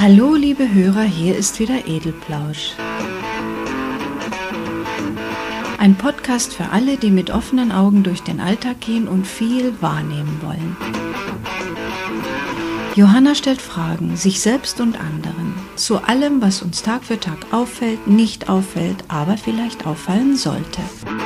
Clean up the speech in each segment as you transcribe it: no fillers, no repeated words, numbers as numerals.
Hallo liebe Hörer, hier ist wieder Edelplausch. Ein Podcast für alle, die mit offenen Augen durch den Alltag gehen und viel wahrnehmen wollen. Johanna stellt Fragen, sich selbst und anderen, zu allem, was uns Tag für Tag auffällt, nicht auffällt, aber vielleicht auffallen sollte.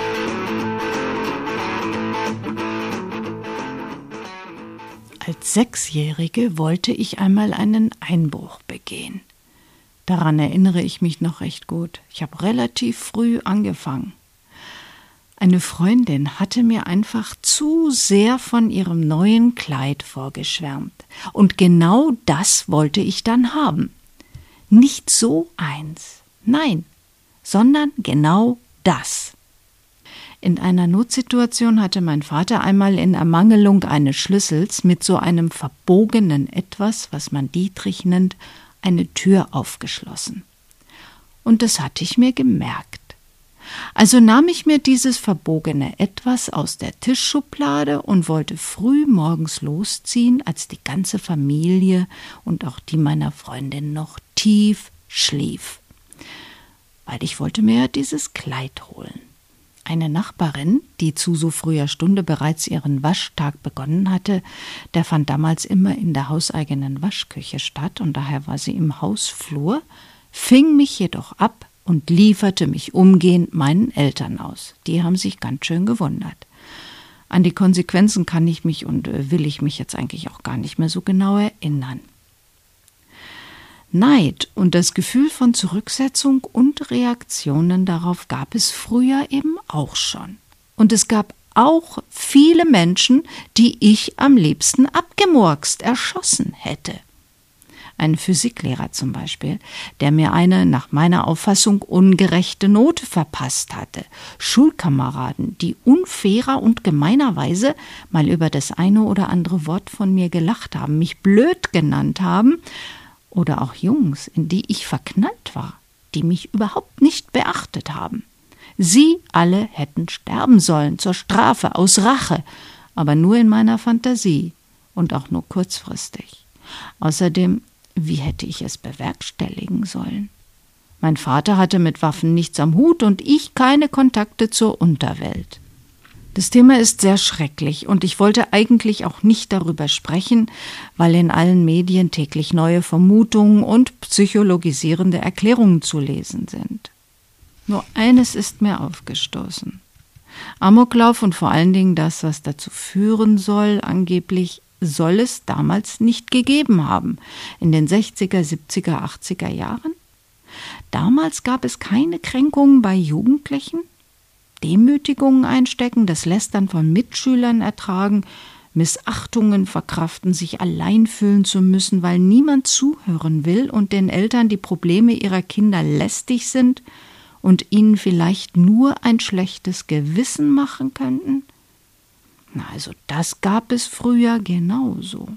Als 6-Jährige wollte ich einmal einen Einbruch begehen. Daran erinnere ich mich noch recht gut. Ich habe relativ früh angefangen. Eine Freundin hatte mir einfach zu sehr von ihrem neuen Kleid vorgeschwärmt. Und genau das wollte ich dann haben. Nicht so eins, nein, sondern genau das. In einer Notsituation hatte mein Vater einmal in Ermangelung eines Schlüssels mit so einem verbogenen Etwas, was man Dietrich nennt, eine Tür aufgeschlossen. Und das hatte ich mir gemerkt. Also nahm ich mir dieses verbogene Etwas aus der Tischschublade und wollte früh morgens losziehen, als die ganze Familie und auch die meiner Freundin noch tief schlief. Weil ich wollte mir ja dieses Kleid holen. Eine Nachbarin, die zu so früher Stunde bereits ihren Waschtag begonnen hatte, der fand damals immer in der hauseigenen Waschküche statt und daher war sie im Hausflur, fing mich jedoch ab und lieferte mich umgehend meinen Eltern aus. Die haben sich ganz schön gewundert. An die Konsequenzen kann ich mich und will ich mich jetzt eigentlich auch gar nicht mehr so genau erinnern. Neid und das Gefühl von Zurücksetzung und Reaktionen darauf gab es früher eben auch schon. Und es gab auch viele Menschen, die ich am liebsten abgemurkst, erschossen hätte. Ein Physiklehrer zum Beispiel, der mir eine nach meiner Auffassung ungerechte Note verpasst hatte. Schulkameraden, die unfairer und gemeinerweise mal über das eine oder andere Wort von mir gelacht haben, mich blöd genannt haben. Oder auch Jungs, in die ich verknallt war, die mich überhaupt nicht beachtet haben. Sie alle hätten sterben sollen, zur Strafe, aus Rache, aber nur in meiner Fantasie und auch nur kurzfristig. Außerdem, wie hätte ich es bewerkstelligen sollen? Mein Vater hatte mit Waffen nichts am Hut und ich keine Kontakte zur Unterwelt. Das Thema ist sehr schrecklich und ich wollte eigentlich auch nicht darüber sprechen, weil in allen Medien täglich neue Vermutungen und psychologisierende Erklärungen zu lesen sind. Nur eines ist mir aufgestoßen. Amoklauf und vor allen Dingen das, was dazu führen soll, angeblich soll es damals nicht gegeben haben, in den 60er, 70er, 80er Jahren. Damals gab es keine Kränkungen bei Jugendlichen, Demütigungen einstecken, das Lästern von Mitschülern ertragen, Missachtungen verkraften, sich allein fühlen zu müssen, weil niemand zuhören will und den Eltern die Probleme ihrer Kinder lästig sind und ihnen vielleicht nur ein schlechtes Gewissen machen könnten? Na, also das gab es früher genauso.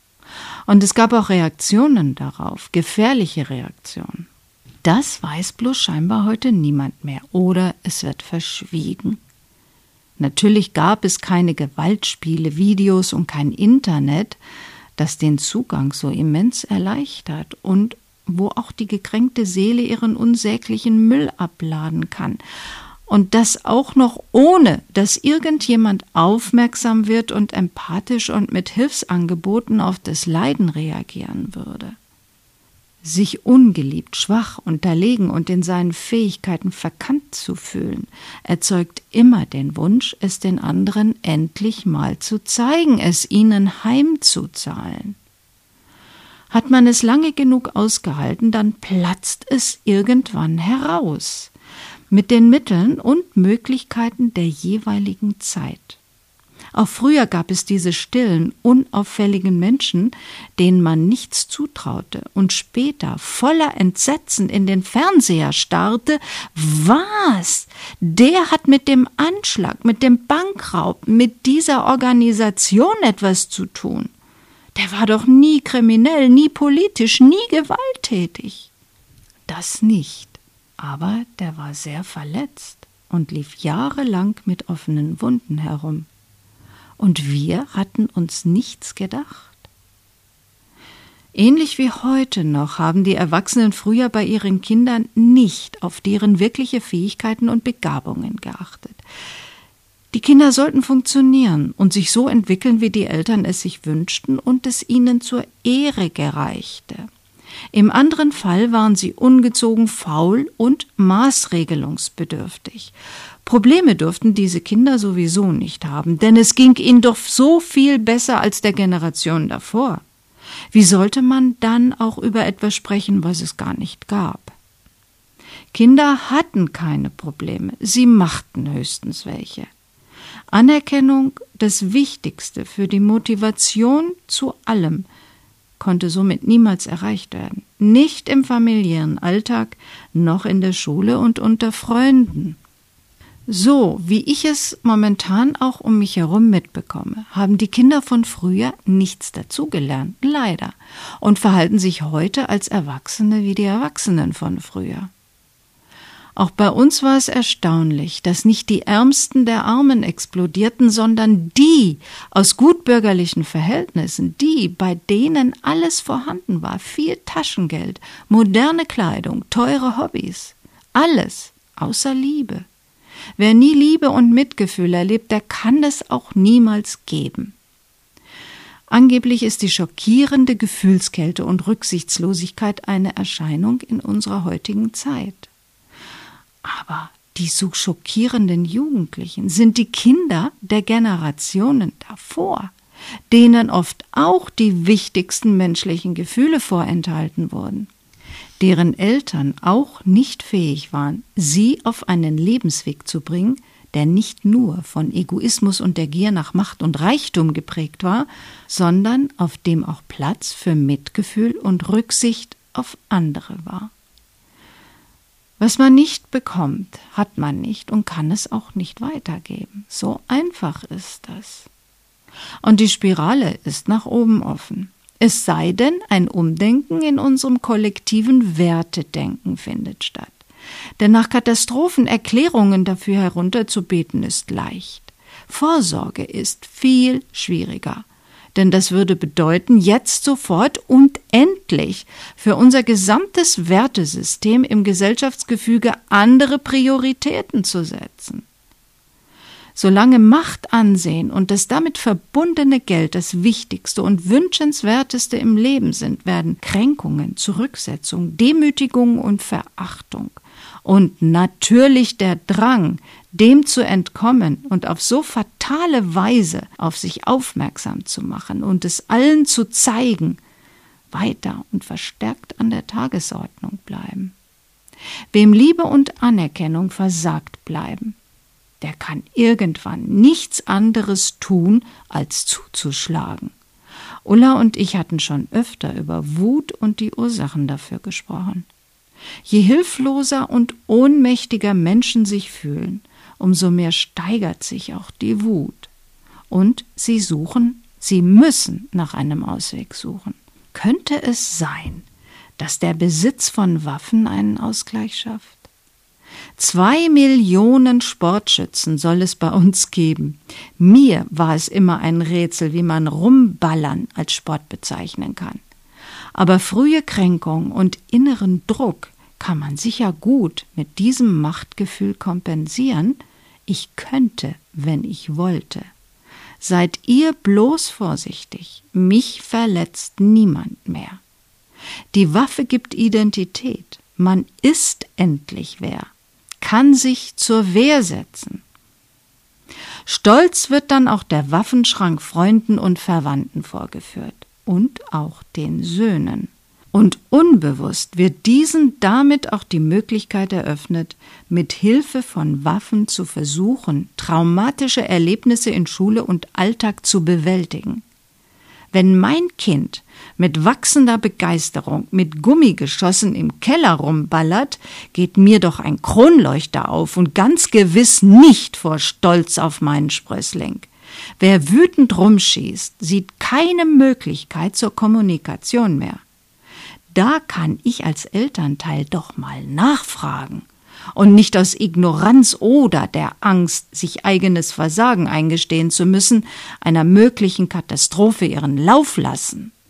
Und es gab auch Reaktionen darauf, gefährliche Reaktionen. Das weiß bloß scheinbar heute niemand mehr oder es wird verschwiegen. Natürlich gab es keine Gewaltspiele, Videos und kein Internet, das den Zugang so immens erleichtert und wo auch die gekränkte Seele ihren unsäglichen Müll abladen kann. Und das auch noch ohne, dass irgendjemand aufmerksam wird und empathisch und mit Hilfsangeboten auf das Leiden reagieren würde. Sich ungeliebt, schwach, unterlegen und in seinen Fähigkeiten verkannt zu fühlen, erzeugt immer den Wunsch, es den anderen endlich mal zu zeigen, es ihnen heimzuzahlen. Hat man es lange genug ausgehalten, dann platzt es irgendwann heraus, mit den Mitteln und Möglichkeiten der jeweiligen Zeit. Auch früher gab es diese stillen, unauffälligen Menschen, denen man nichts zutraute und später voller Entsetzen in den Fernseher starrte. Was? Der hat mit dem Anschlag, mit dem Bankraub, mit dieser Organisation etwas zu tun. Der war doch nie kriminell, nie politisch, nie gewalttätig. Das nicht, aber der war sehr verletzt und lief jahrelang mit offenen Wunden herum. Und wir hatten uns nichts gedacht. Ähnlich wie heute noch haben die Erwachsenen früher bei ihren Kindern nicht auf deren wirkliche Fähigkeiten und Begabungen geachtet. Die Kinder sollten funktionieren und sich so entwickeln, wie die Eltern es sich wünschten und es ihnen zur Ehre gereichte. Im anderen Fall waren sie ungezogen, faul und maßregelungsbedürftig. Probleme durften diese Kinder sowieso nicht haben, denn es ging ihnen doch so viel besser als der Generation davor. Wie sollte man dann auch über etwas sprechen, was es gar nicht gab? Kinder hatten keine Probleme, sie machten höchstens welche. Anerkennung, das Wichtigste für die Motivation zu allem, konnte somit niemals erreicht werden. Nicht im familiären Alltag, noch in der Schule und unter Freunden. So, wie ich es momentan auch um mich herum mitbekomme, haben die Kinder von früher nichts dazugelernt, leider, und verhalten sich heute als Erwachsene wie die Erwachsenen von früher. Auch bei uns war es erstaunlich, dass nicht die Ärmsten der Armen explodierten, sondern die aus gutbürgerlichen Verhältnissen, die, bei denen alles vorhanden war, viel Taschengeld, moderne Kleidung, teure Hobbys, alles außer Liebe. Wer nie Liebe und Mitgefühl erlebt, der kann es auch niemals geben. Angeblich ist die schockierende Gefühlskälte und Rücksichtslosigkeit eine Erscheinung in unserer heutigen Zeit. Aber die so schockierenden Jugendlichen sind die Kinder der Generationen davor, denen oft auch die wichtigsten menschlichen Gefühle vorenthalten wurden, deren Eltern auch nicht fähig waren, sie auf einen Lebensweg zu bringen, der nicht nur von Egoismus und der Gier nach Macht und Reichtum geprägt war, sondern auf dem auch Platz für Mitgefühl und Rücksicht auf andere war. Was man nicht bekommt, hat man nicht und kann es auch nicht weitergeben. So einfach ist das. Und die Spirale ist nach oben offen. Es sei denn, ein Umdenken in unserem kollektiven Wertedenken findet statt. Denn nach Katastrophen Erklärungen dafür herunterzubeten ist leicht. Vorsorge ist viel schwieriger. Denn das würde bedeuten, jetzt sofort und endlich für unser gesamtes Wertesystem im Gesellschaftsgefüge andere Prioritäten zu setzen. Solange Macht, Ansehen und das damit verbundene Geld das Wichtigste und Wünschenswerteste im Leben sind, werden Kränkungen, Zurücksetzung, Demütigung und Verachtung und natürlich der Drang, dem zu entkommen und auf so fatale Weise auf sich aufmerksam zu machen und es allen zu zeigen, weiter und verstärkt an der Tagesordnung bleiben. Wem Liebe und Anerkennung versagt bleiben, der kann irgendwann nichts anderes tun, als zuzuschlagen. Ulla und ich hatten schon öfter über Wut und die Ursachen dafür gesprochen. Je hilfloser und ohnmächtiger Menschen sich fühlen, umso mehr steigert sich auch die Wut. Und sie müssen nach einem Ausweg suchen. Könnte es sein, dass der Besitz von Waffen einen Ausgleich schafft? 2 Millionen Sportschützen soll es bei uns geben. Mir war es immer ein Rätsel, wie man Rumballern als Sport bezeichnen kann. Aber frühe Kränkung und inneren Druck kann man sicher gut mit diesem Machtgefühl kompensieren. Ich könnte, wenn ich wollte. Seid ihr bloß vorsichtig, mich verletzt niemand mehr. Die Waffe gibt Identität. Man ist endlich wer, kann sich zur Wehr setzen. Stolz wird dann auch der Waffenschrank Freunden und Verwandten vorgeführt und auch den Söhnen. Und unbewusst wird diesen damit auch die Möglichkeit eröffnet, mit Hilfe von Waffen zu versuchen, traumatische Erlebnisse in Schule und Alltag zu bewältigen. Wenn mein Kind mit wachsender Begeisterung mit Gummigeschossen im Keller rumballert, geht mir doch ein Kronleuchter auf und ganz gewiss nicht vor Stolz auf meinen Sprössling. Wer wütend rumschießt, sieht keine Möglichkeit zur Kommunikation mehr. Da kann ich als Elternteil doch mal nachfragen und nicht aus Ignoranz oder der Angst, sich eigenes Versagen eingestehen zu müssen, einer möglichen Katastrophe ihren Lauf lassen.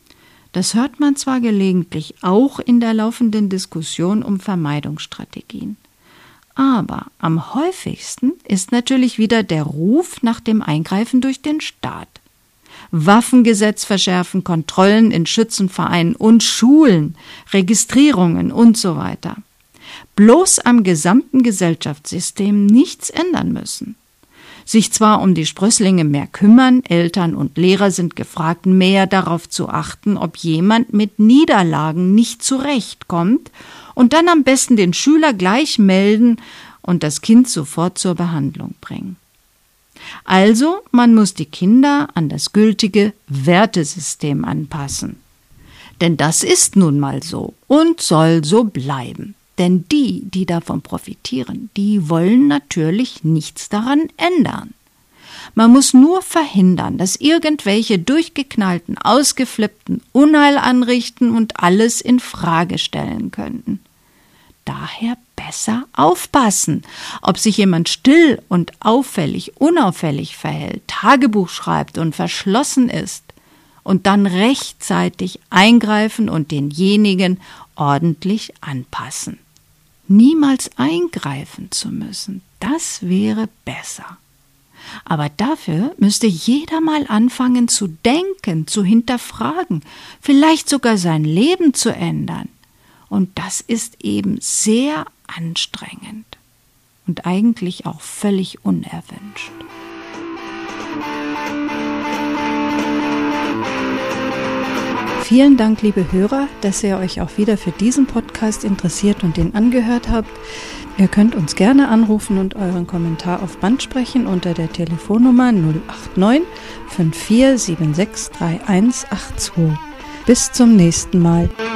Das hört man zwar gelegentlich auch in der laufenden Diskussion um Vermeidungsstrategien. Aber am häufigsten ist natürlich wieder der Ruf nach dem Eingreifen durch den Staat. Waffengesetz verschärfen, Kontrollen in Schützenvereinen und Schulen, Registrierungen und so weiter. Bloß am gesamten Gesellschaftssystem nichts ändern müssen. Sich zwar um die Sprösslinge mehr kümmern, Eltern und Lehrer sind gefragt, mehr darauf zu achten, ob jemand mit Niederlagen nicht zurechtkommt und dann am besten den Schüler gleich melden und das Kind sofort zur Behandlung bringen. Also, man muss die Kinder an das gültige Wertesystem anpassen. Denn das ist nun mal so und soll so bleiben. Denn die davon profitieren, die wollen natürlich nichts daran ändern. Man muss nur verhindern, dass irgendwelche durchgeknallten, ausgeflippten Unheil anrichten und alles in Frage stellen könnten. Daher besser aufpassen, ob sich jemand still und unauffällig verhält, Tagebuch schreibt und verschlossen ist, und dann rechtzeitig eingreifen und denjenigen ordentlich anpassen. Niemals eingreifen zu müssen, das wäre besser. Aber dafür müsste jeder mal anfangen zu denken, zu hinterfragen, vielleicht sogar sein Leben zu ändern. Und das ist eben sehr anstrengend und eigentlich auch völlig unerwünscht. Vielen Dank, liebe Hörer, dass ihr euch auch wieder für diesen Podcast interessiert und den angehört habt. Ihr könnt uns gerne anrufen und euren Kommentar auf Band sprechen unter der Telefonnummer 089 5476 3182. Bis zum nächsten Mal.